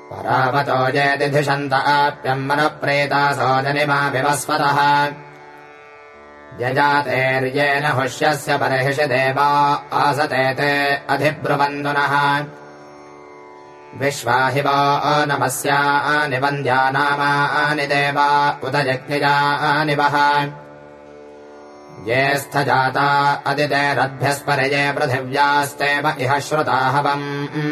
परावतो जेदिधिषन्त आप्यम् मनप्रेतासो जनिमा विवस्वतः यजातेर्येन हुष्यस्य बर्हिषि देवा आसते ते अधिब्रुवन्दुनः विश्वाहि वो नमस्यानि वन्द्यानामानि देवा उत जज्ञिजानि वः ये स्थजाता अदितेरद्भ्यस्परिये पृथिव्यास्तेव इह श्रुताहवम्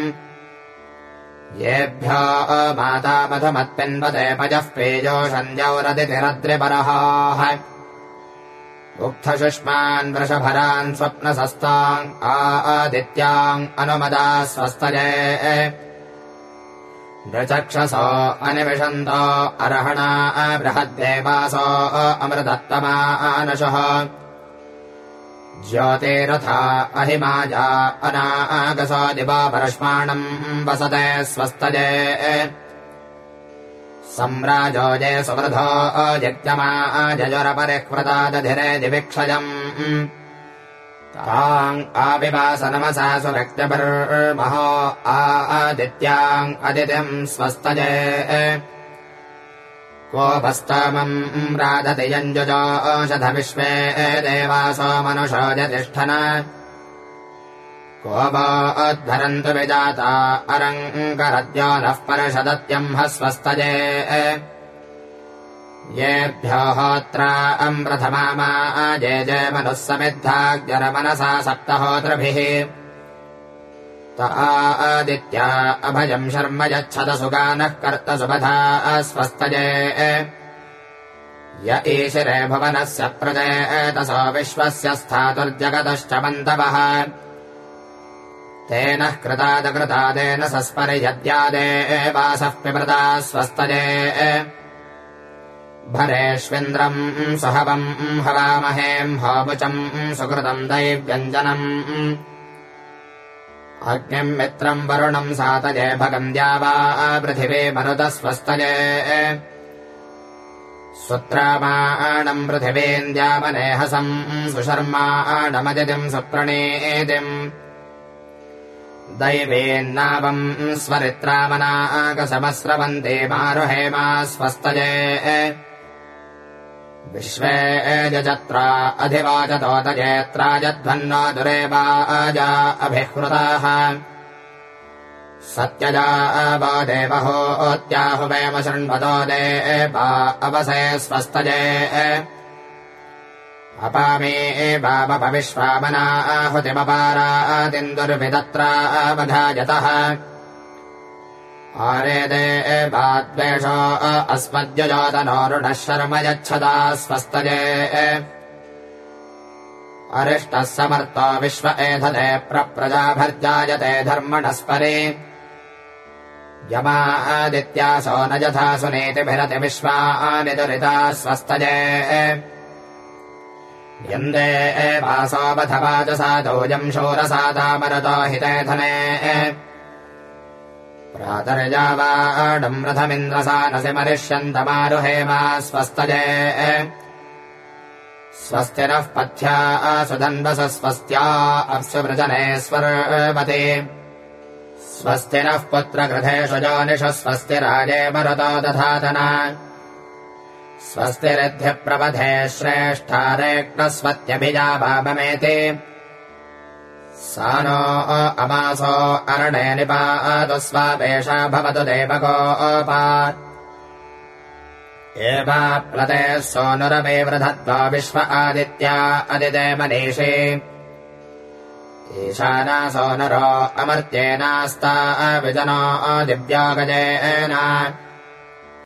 येभ्यो माता मधुमत्पिन्वते पजः पेजोषञ्जौरदितिरद्रिपरहाः उक्थशुष्मान् वृषभरान् स्वप्नसस्ताम् आदित्याम् अनुमदा स्वस्तये नृचक्षसो अनिविशन्तो अर्हणा बृहद्देवासो अमृतत्तमानशः ज्योतिरथा अहिमाजा अनागसो दिवा परश्माणम् वसते स्वस्तये सम्राजो जय सुवृधो जज्ञमा जजुरपरिह्वता दधिरे दिविक्षयम् ताम् आविवासनमसा सुरक्तपर्महो आदित्याम् अदितिम् स्वस्तये कोपस्तमम् राधति यञ्जुजोषध विश्वे देवासो मनुषो जतिष्ठन कोपोद्धरन्तु विजाता अरङ्करद्यो नः परषदत्यम् स्वस्तये येभ्यो होत्रा प्रथमा जे जय मनुः समिद्धाग्रमनसा सप्तहोत्रभिः त आदित्या अभयम् शर्म यच्छत सुगानः कर्त सुबधा स्वस्तये य ईशिरे भुवनस्य प्रजेतसो विश्वस्य स्थातुर्जगतश्च मन्तवः तेन कृतादकृतादेन सस्पर्यद्यादेवासः पिबृता स्वस्तये भरेष्विन्द्रम् सुहवम् हवामहेम् होमुचम् सुकृतम् दैव्यञ्जनम् अग्निम् मित्रम् वरुणम् सातये भगम् द्यावा पृथिवी मरुतः स्वस्तये सुत्रामाणम् पृथिवीम् द्यावनेहसम् सुशर्माणमदितिम् सुप्रणीतिम् दैवेन्नावम् स्वरित्रामनाकसमस्रवन्ते मारुहेमा स्वस्तये विश्वे जत्रा अधिवाचतोतजेत्राजध्वन्नो दुरेवाजा अभिहृताः सत्यजा वो देवहोत्याहुवेम शृण्वतो देवा अवसे स्वस्तये अपामे वामपविश्वामनाहुतिमपारादिन्दुर्विदत्रावधायतः आरे देवाद्वेषो अस्मद्यजातनोरुणः शर्म यच्छता स्वस्तये अरिष्टः समर्तो विश्व एधते प्रजाभर्जायते धर्मणस्परे यमादित्यासो न यथा सुनीतिभिरति विश्वानि दुरिता स्वस्तये यन्दे वासोऽवधवाचसादोजम् शूरसादामरतो हिते धने प्रातर्जावाडम् रथमिन्द्रसानसि मरिष्यन्तमारुहेमा स्वस्तये स्वस्ति नः पथ्या सुधन्वस स्वस्त्या अप्सुवृजनेश्वर्वते स्वस्ति नः पुत्रगृधेषु जोनिषु स्वस्ति राजे मरुतो दधातना स्वस्तिरिद्ध्यप्रवधे श्रेष्ठारेक्णस्वत्यभिजावाममेति सानो अमासो अरणे निपातु स्वापेषा भवतु देवकोपा एवाप्लते सोनुरवेवृधत्वा विश्व आदित्या अदिते मनीषे ईशाना सोनुरो अमर्त्येनास्ता विजनो दिव्यागजेन